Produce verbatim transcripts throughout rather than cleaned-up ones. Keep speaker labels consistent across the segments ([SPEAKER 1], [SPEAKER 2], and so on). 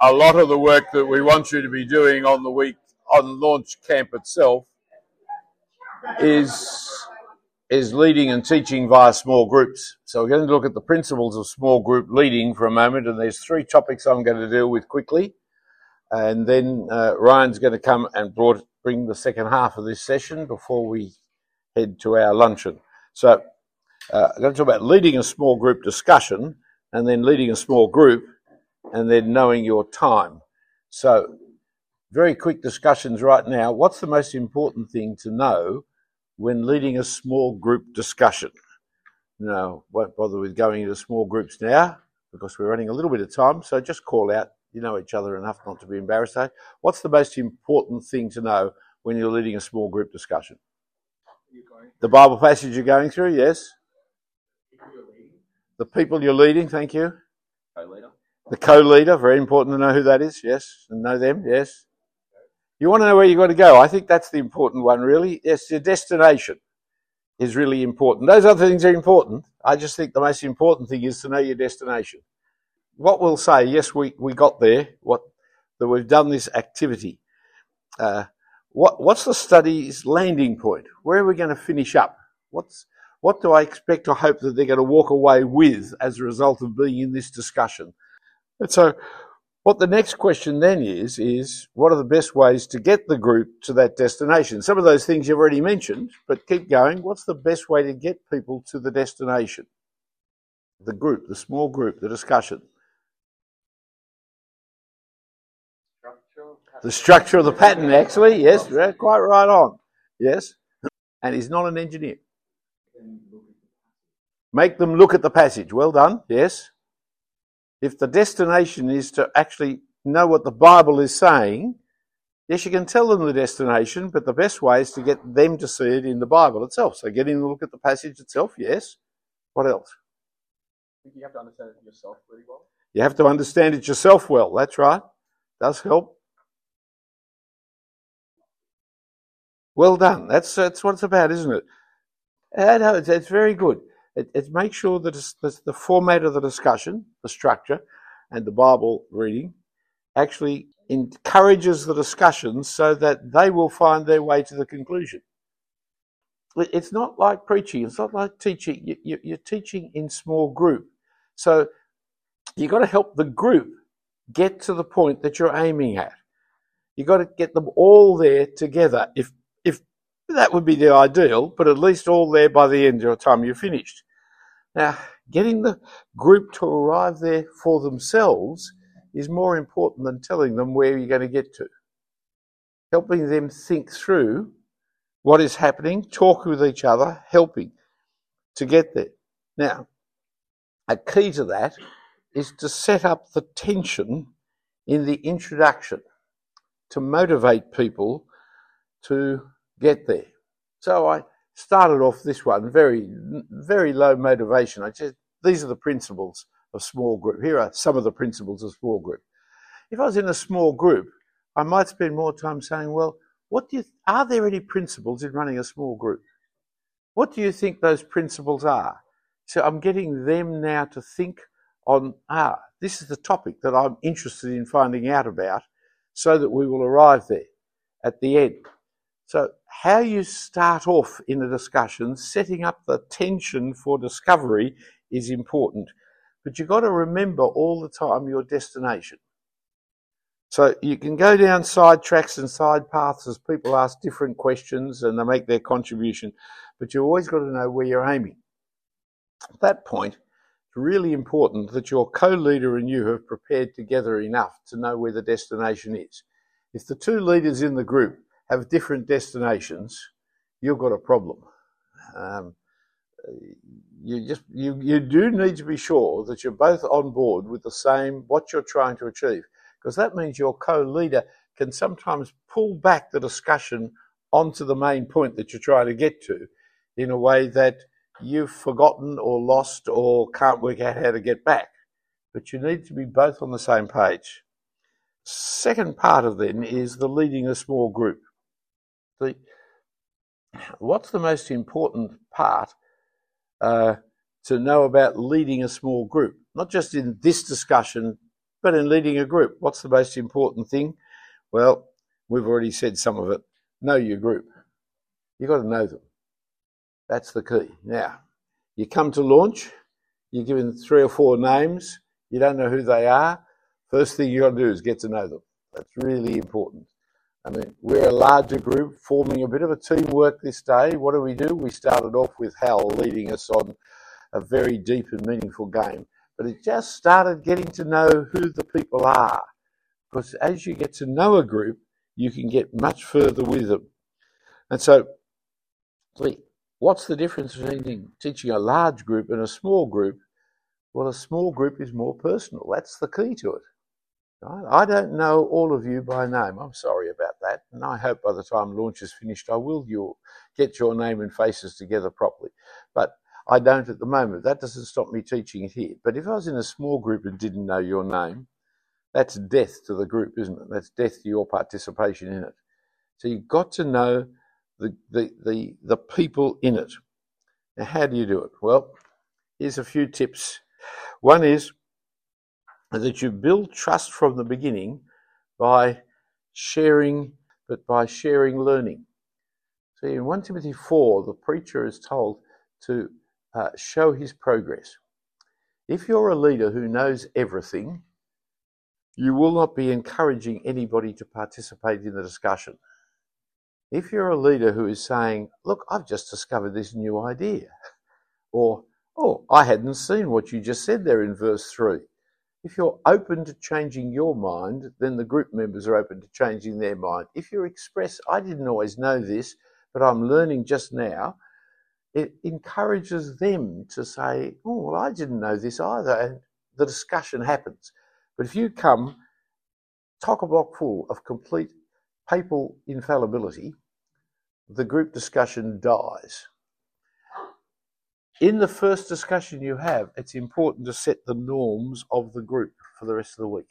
[SPEAKER 1] a lot of the work that we want you to be doing on the week, on Launch Camp itself, is, is leading and teaching via small groups. So we're going to look at the principles of small group leading for a moment, and there's three topics I'm going to deal with quickly. And then uh, Ryan's going to come and brought, bring the second half of this session before we head to our luncheon. So uh, I'm going to talk about leading a small group discussion, and then leading a small group, and then knowing your time. So very quick discussions right now. What's the most important thing to know when leading a small group discussion? No, won't bother with going into small groups now because we're running a little bit of time, so just call out. You know each other enough not to be embarrassed. Eh? What's the most important thing to know when you're leading a small group discussion? The Bible passage you're going through, yes. The people you're leading, thank you.
[SPEAKER 2] Co-leader.
[SPEAKER 1] The co-leader, very important to know who that is, yes. And know them, yes. You want to know where you've got to go. I think that's the important one, really. Yes, your destination is really important. Those other things are important. I just think the most important thing is to know your destination. What we'll say, yes, we, we got there, what that we've done this activity. Uh, what what's the study's landing point? Where are we going to finish up? What's what do I expect or hope that they're going to walk away with as a result of being in this discussion? And so what the next question then is, is what are the best ways to get the group to that destination? Some of those things you've already mentioned, but keep going. What's the best way to get people to the destination? The group, the small group, the discussion. The structure of the pattern, actually, yes, quite right on, yes. And he's not an engineer. Make them look at the passage. Well done, yes. If the destination is to actually know what the Bible is saying, yes, you can tell them the destination, but the best way is to get them to see it in the Bible itself. So getting them to look at the passage itself, yes. What else?
[SPEAKER 2] I think you have to understand it yourself really well.
[SPEAKER 1] You have to understand it yourself well, that's right. Does help. Well done. That's that's what it's about, isn't it? Uh, no, it's, it's very good. It, it makes sure that it's, it's the format of the discussion, the structure, and the Bible reading actually encourages the discussion so that they will find their way to the conclusion. It's not like preaching. It's not like teaching. You, you, you're teaching in small group. So you've got to help the group get to the point that you're aiming at. You've got to get them all there together. If if that would be the ideal, but at least all there by the end of the time you're finished. Now, getting the group to arrive there for themselves is more important than telling them where you're going to get to. Helping them think through what is happening, talk with each other, helping to get there. Now, a key to that is to set up the tension in the introduction to motivate people to get there. So I started off this one very, very low motivation. I said, these are the principles of small group. Here are some of the principles of small group. If I was in a small group, I might spend more time saying, well, what do you, are there any principles in running a small group? What do you think those principles are? So I'm getting them now to think on, ah, this is the topic that I'm interested in finding out about so that we will arrive there at the end. So how you start off in a discussion, setting up the tension for discovery is important. But you've got to remember all the time your destination. So you can go down side tracks and side paths as people ask different questions and they make their contribution, but you've always got to know where you're aiming. At that point, it's really important that your co-leader and you have prepared together enough to know where the destination is. If the two leaders in the group have different destinations, you've got a problem. Um, you just you you do need to be sure that you're both on board with the same what you're trying to achieve, because that means your co-leader can sometimes pull back the discussion onto the main point that you're trying to get to in a way that you've forgotten or lost or can't work out how to get back. But you need to be both on the same page. Second part of then is the leading a small group. The, what's the most important part uh, to know about leading a small group? Not just in this discussion But in leading a group, what's the most important thing? Well, we've already said some of it. Know your group. You've got to know them. That's the key. Now, you come to launch, you're given three or four names, you don't know who they are. First thing you've got to do is get to know them. That's really important. I mean, we're a larger group forming a bit of a teamwork this day. What do we do? We started off with Hal leading us on a very deep and meaningful game. But it just started getting to know who the people are. Because as you get to know a group, you can get much further with them. And so, what's the difference between teaching a large group and a small group? Well, a small group is more personal. That's the key to it. Right? I don't know all of you by name. I'm sorry about that. And I hope by the time launch is finished, I will you'll get your name and faces together properly. But I don't at the moment. That doesn't stop me teaching it here. But if I was in a small group and didn't know your name, that's death to the group, isn't it? That's death to your participation in it. So you've got to know the, the, the, the people in it. Now, how do you do it? Well, here's a few tips. One is that you build trust from the beginning by sharing, but by sharing learning. So in First Timothy four, the preacher is told to uh, show his progress. If you're a leader who knows everything, you will not be encouraging anybody to participate in the discussion. If you're a leader who is saying, look, I've just discovered this new idea, or, oh, I hadn't seen what you just said there in verse three. If you're open to changing your mind, then the group members are open to changing their mind. If you express, I didn't always know this, but I'm learning just now, it encourages them to say, oh, well, I didn't know this either, and the discussion happens. But if you come chock-a-block full of complete papal infallibility, the group discussion dies. In the first discussion you have, it's important to set the norms of the group for the rest of the week.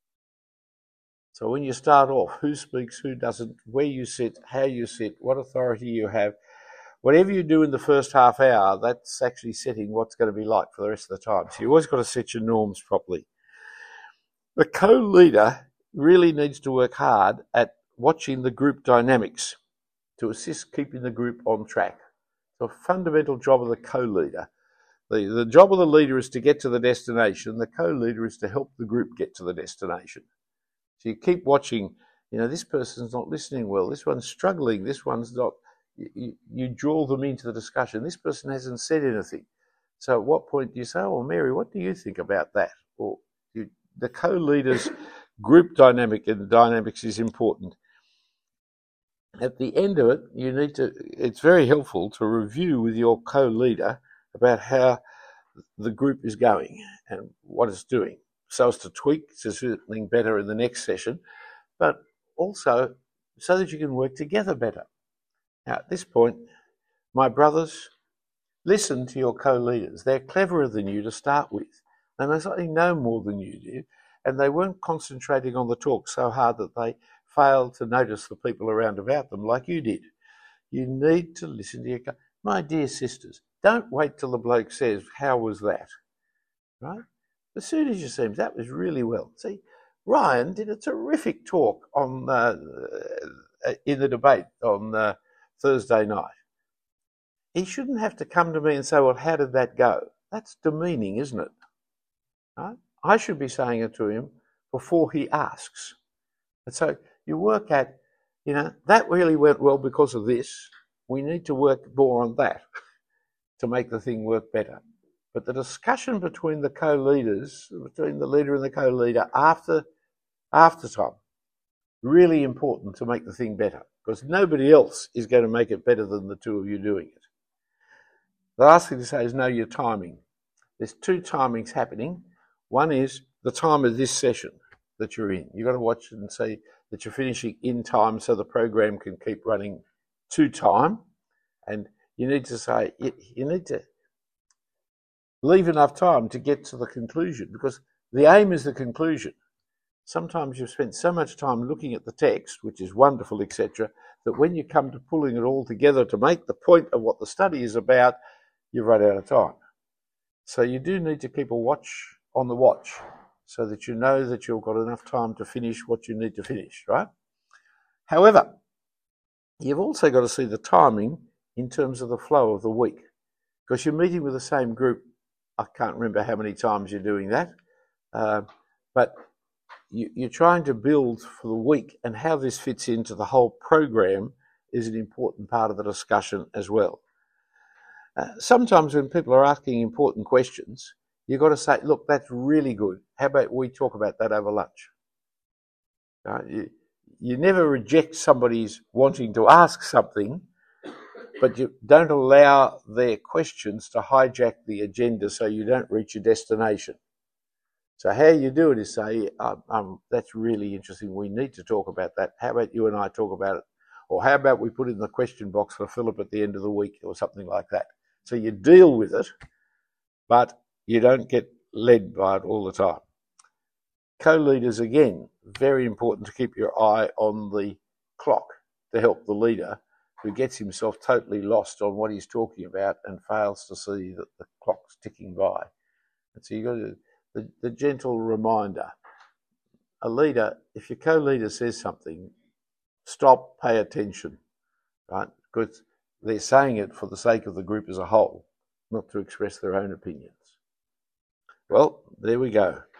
[SPEAKER 1] So when you start off, who speaks, who doesn't, where you sit, how you sit, what authority you have, whatever you do in the first half hour, that's actually setting what's going to be like for the rest of the time. So you always got to set your norms properly. The co-leader really needs to work hard at watching the group dynamics to assist keeping the group on track. So a fundamental job of the co-leader. The, the job of the leader is to get to the destination. The co-leader is to help the group get to the destination. So you keep watching, you know, this person's not listening well. This one's struggling. This one's not. You, you draw them into the discussion. This person hasn't said anything. So at what point do you say, oh, Mary, what do you think about that? Or you, the co-leader's group dynamic and dynamics is important. At the end of it, you need to, it's very helpful to review with your co-leader about how the group is going and what it's doing, so as to tweak to something better in the next session, but also so that you can work together better. Now, at this point, my brothers, listen to your co-leaders. They're cleverer than you to start with. They most likely know more than you do, and they weren't concentrating on the talk so hard that they failed to notice the people around about them like you did. You need to listen to your co- My dear sisters, don't wait till the bloke says, how was that? Right? As soon as you see him, that was really well. See, Ryan did a terrific talk on uh, in the debate on uh, Thursday night. He shouldn't have to come to me and say, well, how did that go? That's demeaning, isn't it? Right? I should be saying it to him before he asks. And so you work at, you know, that really went well because of this. We need to work more on that to make the thing work better. But the discussion between the co-leaders, between the leader and the co-leader after, after time, really important to make the thing better, because nobody else is going to make it better than the two of you doing it. The last thing to say is know your timing. There's two timings happening. One is the time of this session that you're in. You've got to watch and see that you're finishing in time so the program can keep running to time. And you need to say, you need to leave enough time to get to the conclusion, because the aim is the conclusion. Sometimes you've spent so much time looking at the text, which is wonderful, et cetera, that when you come to pulling it all together to make the point of what the study is about, you've run out of time. So you do need to keep a watch on the watch so that you know that you've got enough time to finish what you need to finish, right? However, you've also got to see the timing in terms of the flow of the week, because you're meeting with the same group. I can't remember how many times you're doing that, uh, but you, you're trying to build for the week, and how this fits into the whole program is an important part of the discussion as well. Uh, sometimes when people are asking important questions, you've got to say, look, that's really good. How about we talk about that over lunch? Uh, you, you never reject somebody's wanting to ask something, but you don't allow their questions to hijack the agenda so you don't reach your destination. So how you do it is say, um, um, that's really interesting. We need to talk about that. How about you and I talk about it? Or how about we put it in the question box for Philip at the end of the week, or something like that. So you deal with it, but you don't get led by it all the time. Co-leaders, again, very important to keep your eye on the clock to help the leader who gets himself totally lost on what he's talking about and fails to see that the clock's ticking by. And so you've got to, the, the gentle reminder. A leader, if your co-leader says something, stop, pay attention, right? Because they're saying it for the sake of the group as a whole, not to express their own opinions. Well, there we go.